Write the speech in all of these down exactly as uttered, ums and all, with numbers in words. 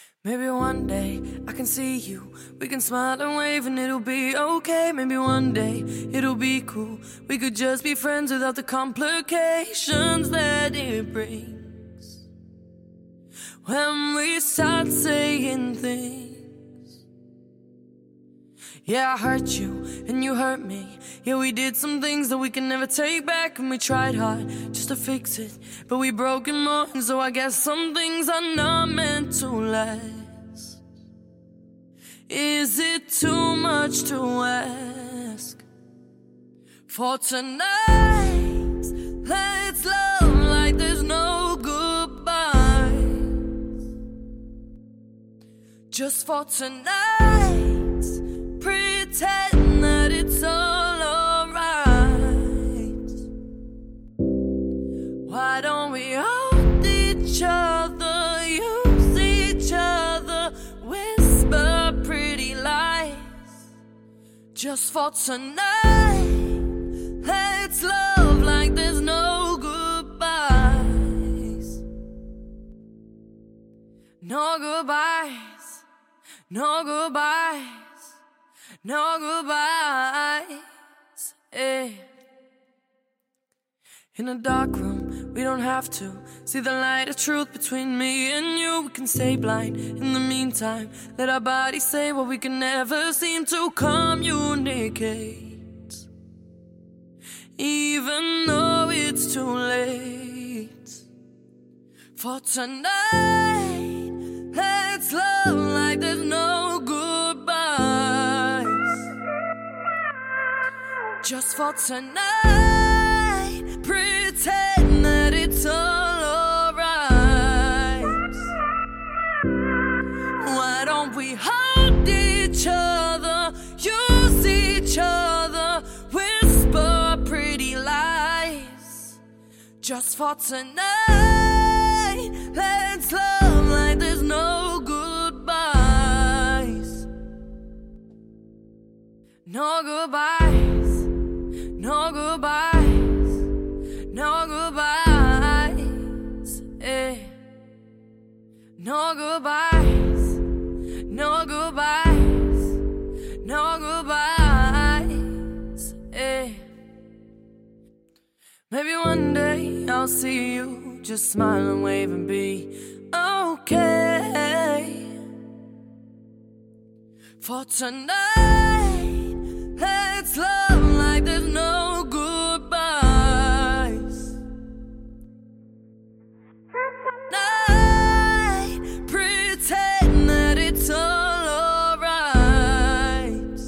Maybe one day I can see you, we can smile and wave and it'll be okay. Maybe one day it'll be cool, we could just be friends without the complications that it brings. When we start saying things, yeah, I hurt you and you hurt me. Yeah, we did some things that we can never take back, and we tried hard just to fix it, but we broke them more. And so I guess some things are not meant to last. Is it too much to ask for tonight? Let's love like there's no goodbyes. Just for tonight, pretend that it's all alright. Why don't we hold each other, use each other, whisper pretty lies? Just for tonight, let's love like there's no goodbyes. No goodbyes, no goodbyes, no goodbyes, eh. In a dark room, we don't have to see the light of truth between me and you. We can stay blind in the meantime, let our bodies say what we can never seem to communicate. Even though it's too late for tonight, let's love like there's no goodbyes. Just for tonight, pretend that it's all alright. Why don't we hold each other, use each other, whisper pretty lies? Just for tonight, let's love like there's no goodbyes. No goodbyes, no goodbyes, no goodbyes, eh. No goodbyes, no goodbyes, no goodbyes, eh. Maybe one day I'll see you, just smile and wave and be okay. For tonight, let's love like there's no goodbyes. Night, pretend that it's all alright.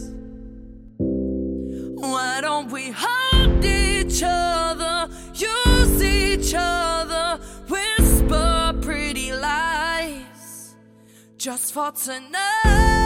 Why don't we hold each other, use each other, whisper pretty lies? Just for tonight,